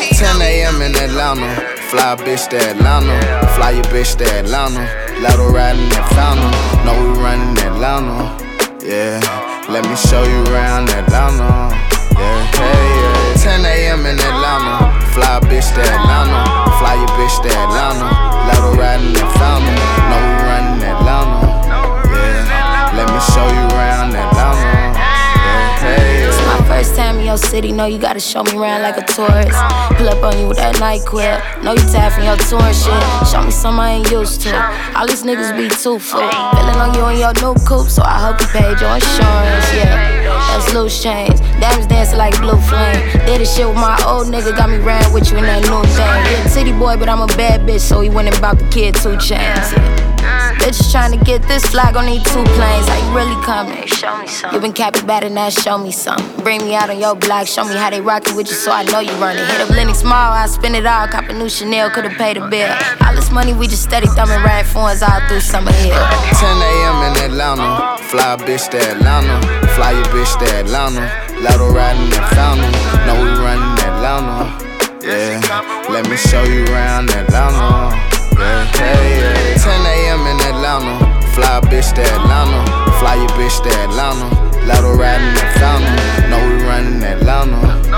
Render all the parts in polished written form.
10 a.m. in Atlanta. Fly bitch to Atlanta. Fly your bitch to Atlanta. Let her ride in that fountain. Know we running Atlanta. Yeah, let me show you around Atlanta. Yeah, hey, yeah. 10 a.m. in Atlanta. Fly bitch to Atlanta. Fly your bitch to Atlanta. Let her ride in that fountain. Know we running Atlanta. Yeah, let me show you around Atlanta. Yeah, hey, yeah. It's my first time in your city, know you gotta show me around like a tourist. Pull up on you with that night quip. Know you tired from your tour and shit. Show me something I ain't used to. All these niggas be too full. Feeling on you in your new coupe, so I hope you paid your insurance, yeah. That's loose change. Diamonds dancing like blue flame. Did this shit with my old nigga, got me riding with you in that new thing. Yeah, city boy, but I'm a bad bitch, so he went and bought the kid 2 chains, yeah. Bitches tryna get this flag on these 2 planes. How you really coming? Show me something. You been capping better than that, show me something. Bring me out on your block, show me how they rockin' with you, so I know you running. Hit up Lennox Small, I spend it all. Cop a new Chanel, could've paid a bill. All this money we just steady thumbing ride phones all through Summer Hill. 10 a.m. in Atlanta. Fly bitch to Atlanta. Fly your bitch to Atlanta. Let her ride in that fountain. Know we running Atlanta. Yeah, let me show you around Atlanta. Yeah, hey, yeah. 10 a.m. in Atlanta. Fly bitch to Atlanta. Fly your bitch to Atlanta. Let her ride in that fountain. Know we running Atlanta.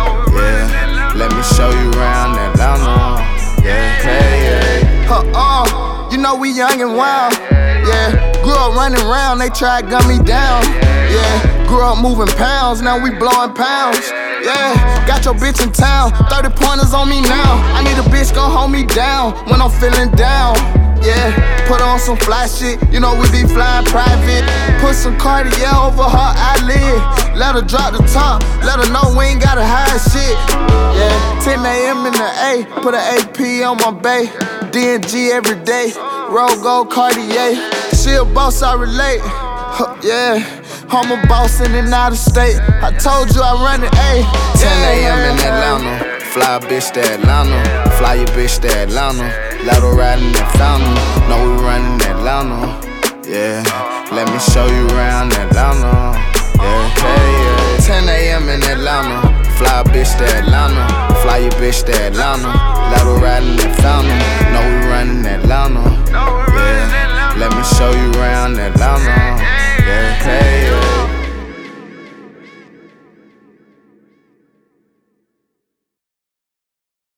Yeah, let me show you around Atlanta. Yeah, hey, yeah. You know we young and wild. Yeah, grew up running around, they tried to gun me down. Yeah, grew up moving pounds, now we blowing pounds. Yeah, got your bitch in town, 30 pointers on me now. I need a bitch gon' hold me down when I'm feeling down. Yeah, put on some fly shit, you know we be flying private. Put some Cartier over her eyelid. Let her drop the top, let her know we ain't gotta hide shit. Yeah, 10 a.m. in the A, put an AP on my bay. DNG every day, roll gold Cartier. She a boss, I relate. Yeah, I'm a boss in and out of state. I told you I run it, ayy. 10 a.m. in Atlanta. Fly bitch to Atlanta. Fly your bitch to Atlanta. Let her ride in that fountain. Know we running Atlanta. Yeah, let me show you around Atlanta. Yeah, hey, yeah. 10 a.m. in Atlanta. Fly bitch to Atlanta. Fly your bitch to Atlanta. Let her ride in that fountain. Know we running Atlanta. Yeah, let me show you around Atlanta. Yeah, hey, yeah.